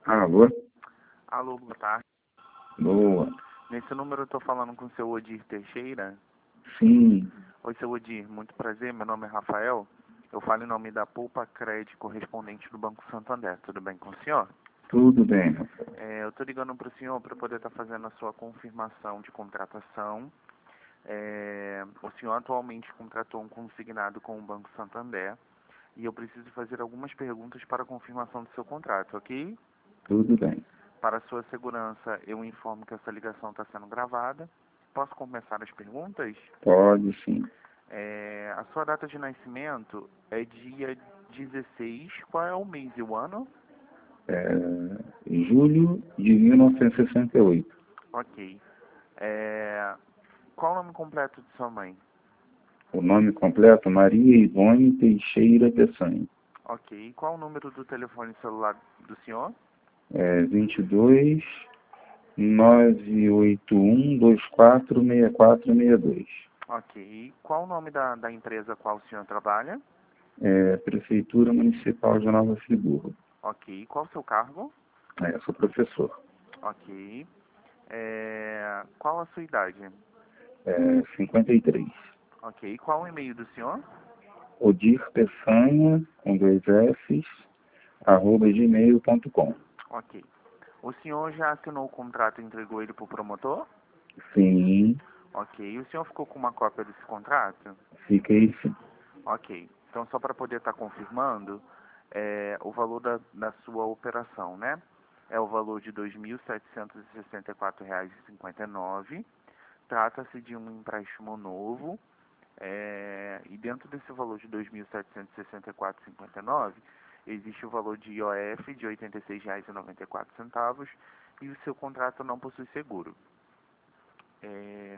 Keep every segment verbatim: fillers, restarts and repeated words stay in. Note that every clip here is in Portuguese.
Alô? Alô, boa tarde. Boa. Nesse número eu estou falando com o seu Odir Teixeira. Sim, Oi, seu Odir, muito prazer, meu nome é Rafael. Eu falo em nome da Poupa Crédito, correspondente do Banco Santander. Tudo bem com o senhor? tudo bem, Rafael. É, eu estou ligando para o senhor para poder estar fazendo a sua confirmação de contratação. É, o senhor atualmente contratou um consignado com o Banco Santander e eu preciso fazer algumas perguntas para a confirmação do seu contrato, ok? Tudo bem. Para sua segurança, eu informo que essa ligação está sendo gravada. Posso começar as perguntas? Pode sim. É, a sua data de nascimento é dia dezesseis. Qual é o mês e o ano? É, julho de mil novecentos e sessenta e oito. Ok. É, qual o nome completo de sua mãe? O nome completo, Maria Ivone Teixeira Peçanha. Ok. Qual o número do telefone celular do senhor? É vinte e dois, nove oito um, dois quatro seis quatro seis dois. Ok. Qual o nome da, da empresa a qual o senhor trabalha? É, Prefeitura Municipal de Nova Friburgo. Ok. Qual o seu cargo? É, sou professor. Ok. É, qual a sua idade? É, cinquenta e três. Ok. Qual o e-mail do senhor? Odir Peçanha, com dois Fs, arroba gmail ponto com. Ok. O senhor já assinou o contrato e entregou ele para o promotor? Sim, Ok. O senhor ficou com uma cópia desse contrato? fiquei sim. Ok. Então, só para poder estar confirmando, é, o valor da, da sua operação, né? É o valor de dois mil setecentos e sessenta e quatro reais e cinquenta e nove centavos. Trata-se de um empréstimo novo. É, e dentro desse valor de dois mil setecentos e sessenta e quatro reais e cinquenta e nove centavos, existe o valor de I O F de oitenta e seis reais e noventa e quatro centavos e o seu contrato não possui seguro. É,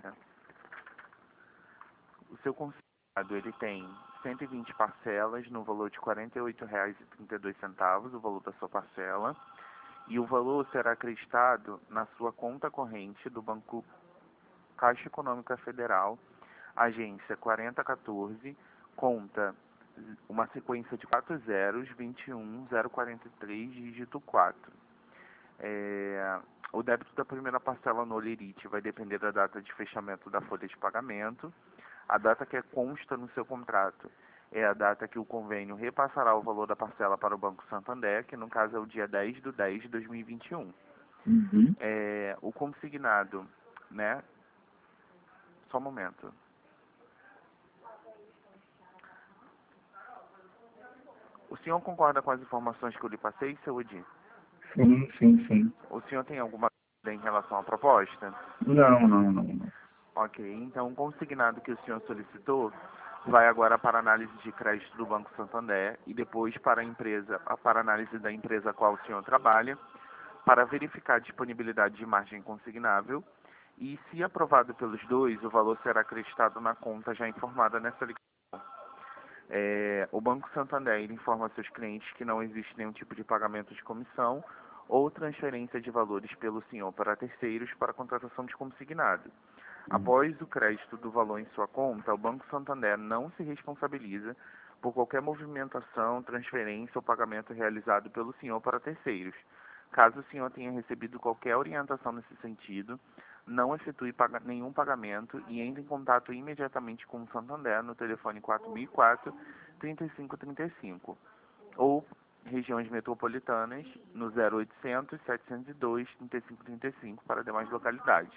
o seu consignado ele tem cento e vinte parcelas no valor de quarenta e oito reais e trinta e dois centavos, o valor da sua parcela, e o valor será acreditado na sua conta corrente do Banco Caixa Econômica Federal, agência quarenta quatorze, conta uma sequência de quatro zeros, vinte e um, zero quarenta e três, dígito quatro. É, o débito da primeira parcela no Olerite vai depender da data de fechamento da folha de pagamento. A data que consta no seu contrato é a data que o convênio repassará o valor da parcela para o Banco Santander, que no caso é o dia dez de dez de dois mil e vinte e um. Uhum. É, o consignado, né? Só um momento. O senhor concorda com as informações que eu lhe passei, seu Odi? Sim, sim, sim. O senhor tem alguma dúvida em relação à proposta? Não, não, não, não. Ok, então o consignado que o senhor solicitou vai agora para a análise de crédito do Banco Santander e depois para a empresa, para a análise da empresa a qual o senhor trabalha, para verificar a disponibilidade de margem consignável e, se aprovado pelos dois, o valor será acreditado na conta já informada nessa ligação. É, o Banco Santander ele informa seus clientes que não existe nenhum tipo de pagamento de comissão ou transferência de valores pelo senhor para terceiros para contratação de consignado. Após o crédito do valor em sua conta, o Banco Santander não se responsabiliza por qualquer movimentação, transferência ou pagamento realizado pelo senhor para terceiros. Caso o senhor tenha recebido qualquer orientação nesse sentido, não efetue paga nenhum pagamento e entre em contato imediatamente com o Santander no telefone quatro mil e quatro, trinta e cinco trinta e cinco ou regiões metropolitanas no zero oitocentos, setecentos e dois, trinta e cinco trinta e cinco para demais localidades.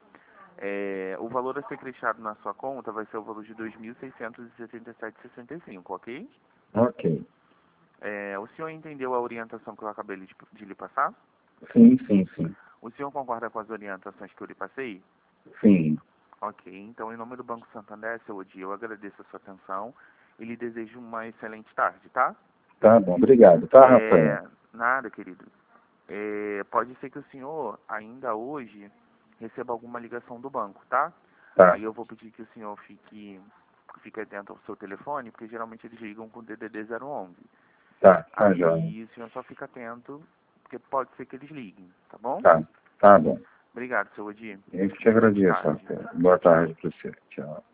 É, o valor a ser acreditado na sua conta vai ser o valor de dois mil seiscentos e setenta e sete reais e sessenta e cinco, ok? Ok. É, o senhor entendeu a orientação que eu acabei de, de lhe passar? Sim, sim, sim. O senhor concorda com as orientações que eu lhe passei? Sim. Ok, então em nome do Banco Santander, seu Odi, eu agradeço a sua atenção e lhe desejo uma excelente tarde, tá? Tá bom, obrigado, tá, Rafael? É, nada, querido. É, pode ser que o senhor, ainda hoje, receba alguma ligação do banco, tá? Tá, Aí eu vou pedir que o senhor fique, fique atento ao seu telefone, porque geralmente eles ligam com o D D D zero onze. tá, tá, joia. Aí o senhor só fica atento, porque pode ser que eles liguem, tá bom? Tá, tá bom. Obrigado, seu Odi. Eu que te Excelente agradeço, tarde. Rafael. Boa Tchau, tchau. tarde para você. Tchau.